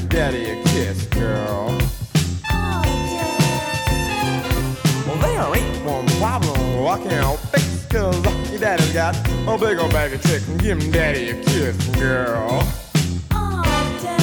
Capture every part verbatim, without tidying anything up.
daddy a kiss, girl. Oh, Dad. Well, there ain't one problem I can't fix, cause your daddy's got a big old bag of tricks. Give him daddy a kiss, girl. Oh, Dad.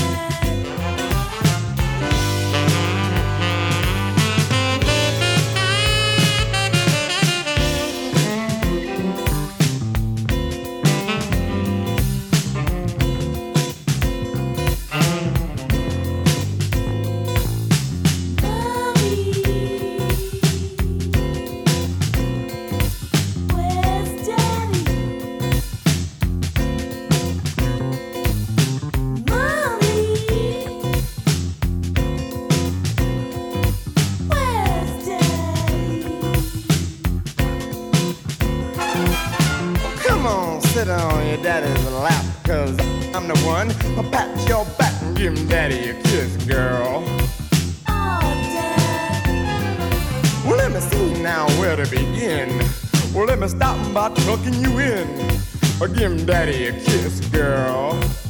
Sit on your daddy's lap, cause I'm the one. I'll pat your back and give him daddy a kiss, girl. Oh, Dad. Well, let me see now where to begin. Well, let me stop by tucking you in. Or give him daddy a kiss, girl.